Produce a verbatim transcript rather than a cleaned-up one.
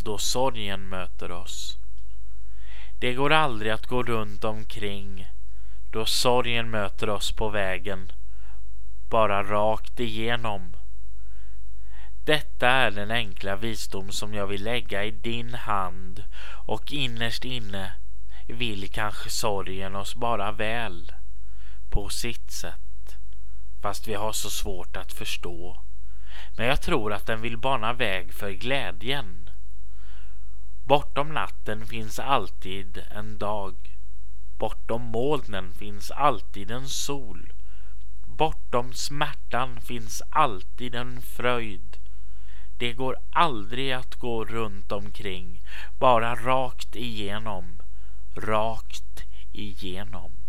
då sorgen möter oss. Det går aldrig att gå runt omkring då sorgen möter oss på vägen, bara rakt igenom. Detta är den enkla visdom som jag vill lägga i din hand, och innerst inne vill kanske sorgen oss bara väl på sitt sätt, fast vi har så svårt att förstå. Men jag tror att den vill bana väg för glädjen. Bortom natten finns alltid en dag. Bortom molnen finns alltid en sol. Bortom smärtan finns alltid en fröjd. Det går aldrig att gå runt omkring, bara rakt igenom, rakt igenom.